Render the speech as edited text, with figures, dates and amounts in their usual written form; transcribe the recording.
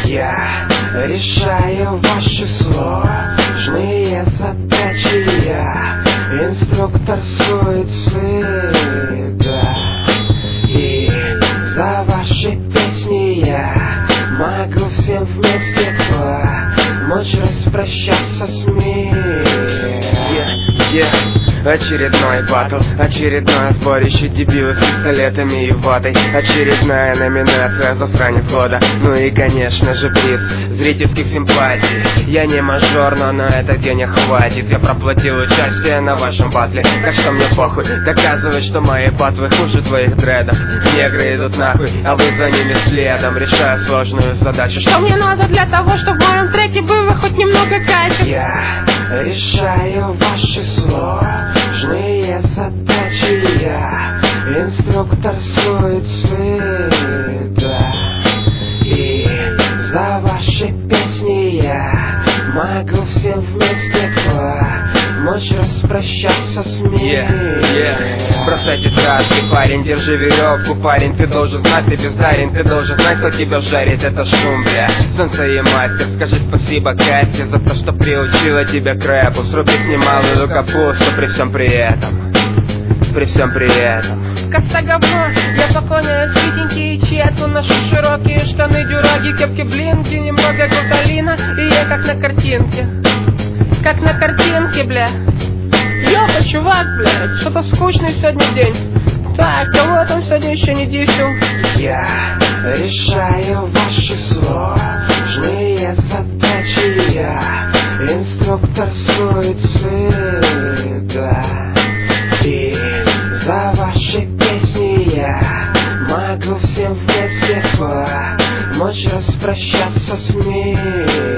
Я решаю ваши сложные задачи. Я инструктор суицида. И за ваши песни я могу всем вместе помочь распрощаться с миром. Очередной батл, очередное сборище дебилов с пистолетами и ватой, очередная номинация засранец года. Ну и конечно же приз зрительских симпатий. Я не мажор, но на этот денег хватит. Я проплатил участие на вашем батле, так что мне похуй доказывать, что мои батлы хуже твоих дредов. Негры идут нахуй, а вы за ними следом. Решаю сложную задачу. Что мне надо для того, чтобы в моем треке было хоть немного кайфа? Я решаю ваши сложные задачи. Я инструктор суицида. И за ваши песни я могу всем вместе помочь распрощаться с миром. Бросайте траски, парень, держи веревку, парень, ты должен знать, ты бездарен, ты должен знать, кто тебя жарит, это шум, бля. Солнце и мастер, скажи спасибо Кате за то, что приучила тебя к рэпу. Срубить немалую капусту при всем при этом. При всем при этом. Коса говно, я поклоняюсь светенькие чьету. Ношу широкие штаны, дюраги, кепки, блинки, немного гуталина, и я как на картинке. Как на картинке, бля. Ёпа, чувак, блядь, что-то скучный сегодня день. Так, кого там сегодня еще не дисел? Я решаю ваши сложные задачи. Я инструктор суицида. И за ваши песни я могу всем вместе помочь распрощаться с миром.